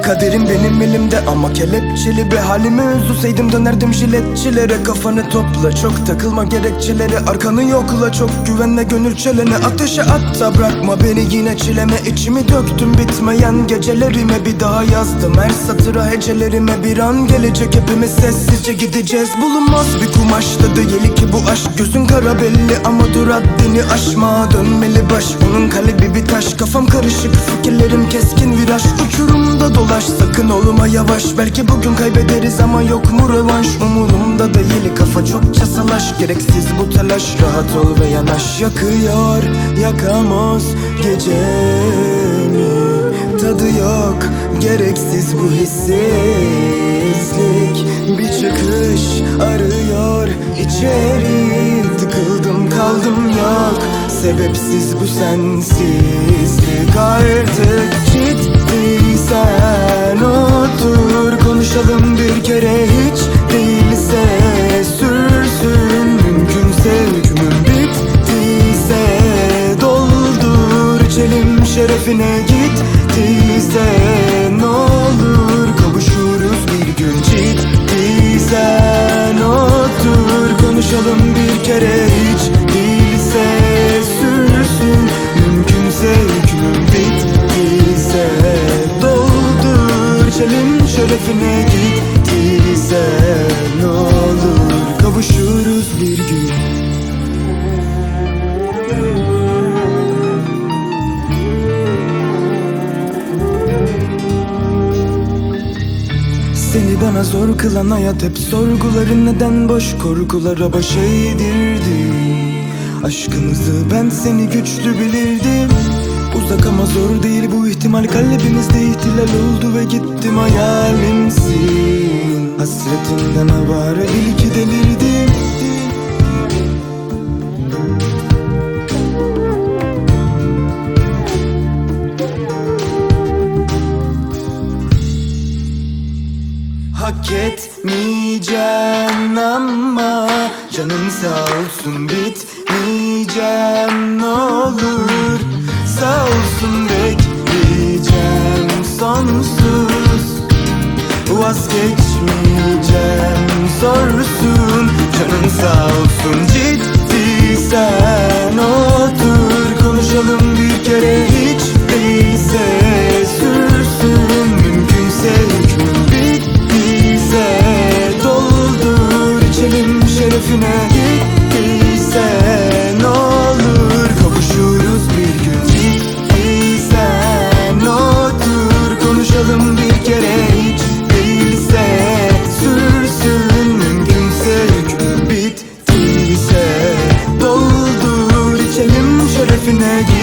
Kaderim benim elimde ama kelepçeli. Bir halimi üzülseydim dönerdim jiletçilere. Kafanı topla, çok takılma gerekçeleri. Arkanı yokla, çok güvenle gönül çelene. Ateşe at da bırakma beni yine çileme. İçimi döktüm bitmeyen gecelerime. Bir daha yazdım her satıra hecelerime. Bir an gelecek hepimiz sessizce gideceğiz. Bulunmaz bir kumaşta değil ki bu aşk. Gözün kara belli ama dur haddini aşma. Dönmeli baş, onun kalbi bir taş. Kafam karışık, fikirlerim keskin viraj. Uçurumda dolaş, sakın olma yavaş. Belki bugün kaybederiz ama yok mu rövanş? Umurumda değil, kafa çokça salaş. Gereksiz bu telaş, rahat ol ve yanaş. Yakıyor, yakamoz gecemi. Tadı yok, gereksiz bu hissizlik. Bir çıkış arıyor içeri. Tıkıldım kaldım yok, sebepsiz bu sensizlik. Artık ciddiysen otur, konuşalım bir kere. Hiç değilse sürsün, mümkünse hükmüm bittiyse doldur içelim şerefine. Gittiyse ne olur kavuşuruz bir gün. Ciddiysen otur, konuşalım bir kere. Hiç değilse sürsün, mümkünse hükmüm bittiyse doldur içelim şerefine. Gittiyse ne olur kavuşuruz bir gün. Seni bana zor kılan hayat hep sorguların. Neden boş korkulara baş eğdirdim? Aşkımızı ben seni güçlü bilirdim. Uzak ama zor değil bu ihtimal. Kalbimizde ihtilal oldu ve gittim hayalimsin. Hasretinden avare bil ki delirdim. Hak etmeyeceğim ama canım sağ olsun. Bitmeyeceğim ne olur, sağ olsun. Bekleyeceğim sonsuz, vazgeçmeyeceğim sorsun. Canım sağ olsun. Ciddiysen otur, konuşalım bir kere. Hiç değilse sürsün, mümkünse hükmüm bittiyse doldur içelim şerefine. Gittiyse ne olur kavuşuruz bir gün. Ciddiysen otur, konuşalım bir kere. Hiç değilse sürsün, mümkünse hükmüm bittiyse doldur içelim şerefine.